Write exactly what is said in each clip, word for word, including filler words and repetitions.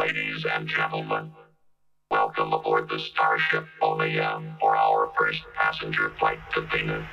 Ladies and gentlemen, welcome aboard the Starship O M E for our first passenger flight to Venus.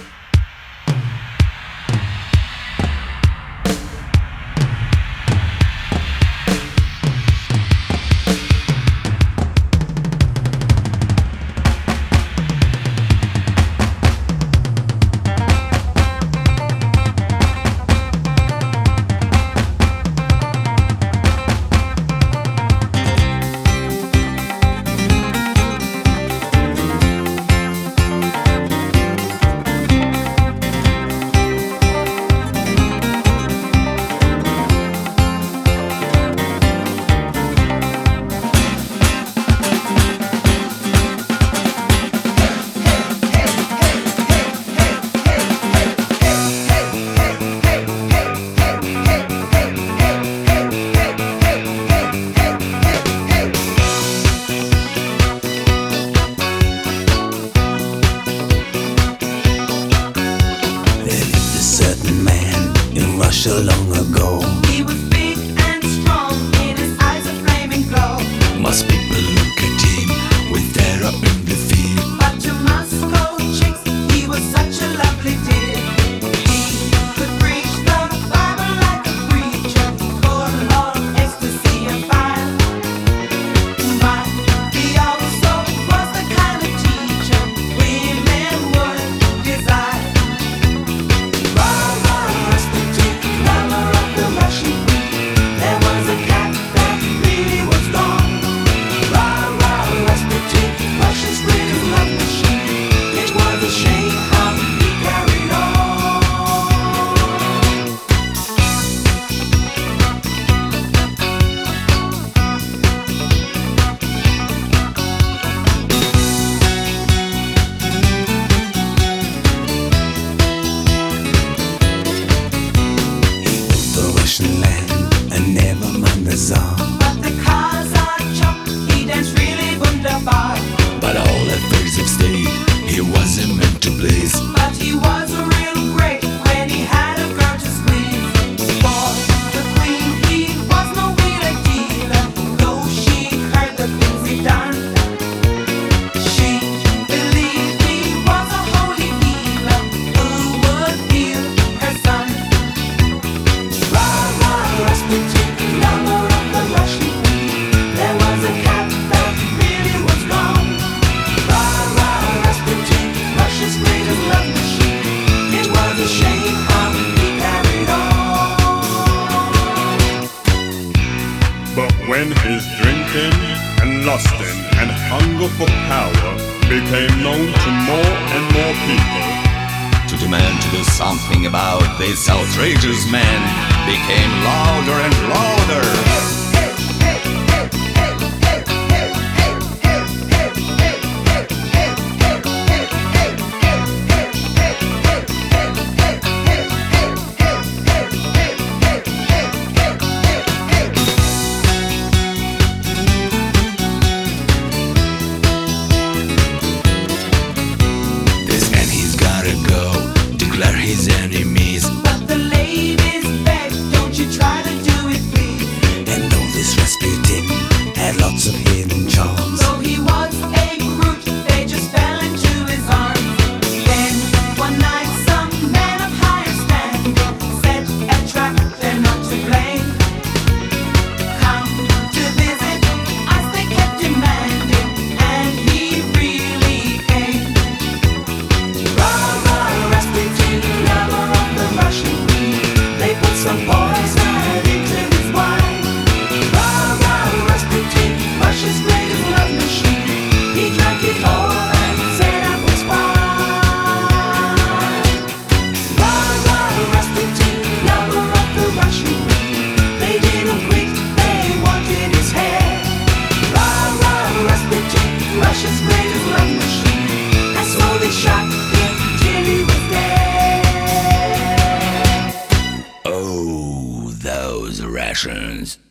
So long ago, he was big and strong, in his eyes a flaming glow. most people look at him with terror in the field. But to Moscow chicks, he was such a lovely dear. He could preach the Bible like a preacher, full of ecstasy and fire. But he also was the kind of teacher women would desire. Land and never mind the song. But the cars are chopped, he danced really wunderbar. But all affairs of state, he wasn't meant to please. But he was a real great when he had a girl to squeeze. For the queen, he was no wheeler dealer, though she heard the things he done. She believed he was a holy healer who would heal her son. Rasputin, lover of the Russian queen, there was a cat that really was wrong. Rah, Rasputin, Russia's greatest love machine. It was a shame how he carried on. But when his drinking and lusting and hunger for power became known to more and more people, to demand to do something about this outrageous man became louder and louder. This man, he's gotta go, declare his enemies. But the ladies beg, don't you try to do it, please. And all this Rasputin had lots of hidden charms. Though he was a brute, they just fell into his arms. Then one night some man of higher standing set a trap, they're not to blame. Come to visit us, they kept demanding, and he really came. Rah, rah, Rasputin, lover of the Russian queen, they put some poison into his wine. Rah, rah, Rasputin, Russia's greatest love machine. He drank it all and said I was fine. Rah, rah, Rasputin, lover of the Russian queen, they didn't quit, they wanted his hair. Rah, rah, Rasputin, Russia's greatest love machine. And so they shot him till he was dead. Oh, those Russians.